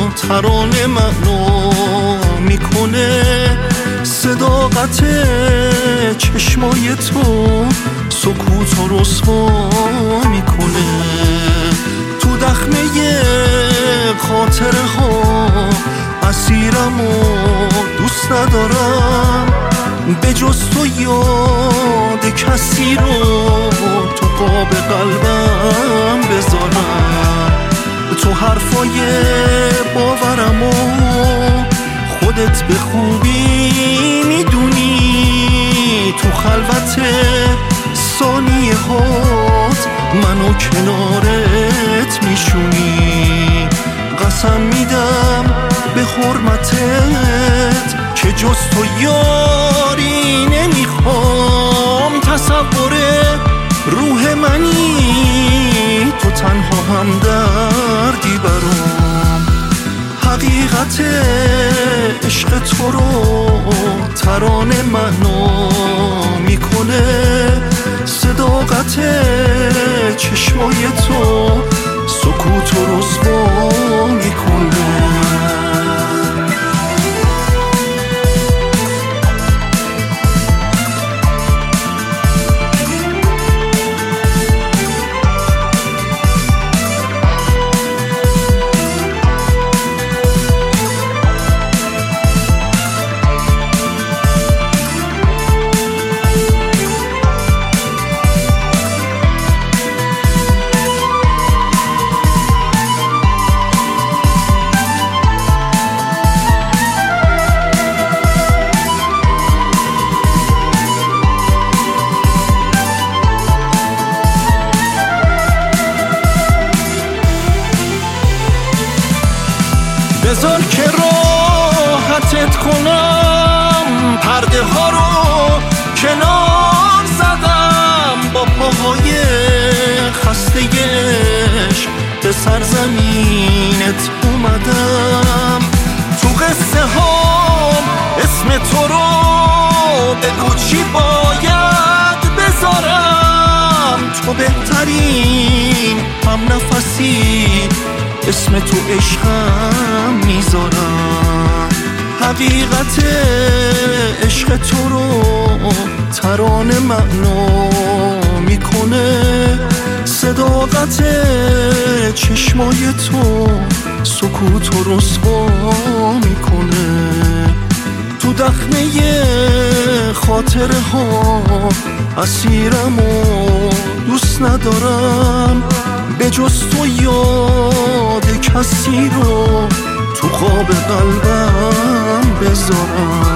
ترانه معنا میکنه، صداقت چشمای تو سکوت و رسوا میکنه. تو دخمه خاطره ها اسیرم و دوست ندارم، به جز تو یاد کسی رو تو قاب قلبم بذارم. تو حرفای باورم و خودت به خوبی میدونی، تو خلوت ثانیه هات منو کنارت میشونی. قسم میدم به حرمتت که جز تو یاری نمیخوام. تصور روح منی، تو تنها همدردی برام. حقیقت عشق تو رو ترانه معنا میکنه، صداقت چشمای تو سکوت و رسوا میکنه. بذار که راحتت کنم، پرده ها رو کنار زدم، با پاهای خسته عشق به سرزمینت اومدم. تو قصه ها اسم تو رو بگو چی باید بذارم، تو بهترین هم نفسی اسم تو عشقم میذارم. حقیقت عشق تو رو ترانه معنا میکنه، صداقت چشمای تو سکوت و رسوا میکنه. تو دخمه خاطره ها اسیرم و دوست ندارم، به جز تو یاد کسی رو تو قاب قلبم بذارم.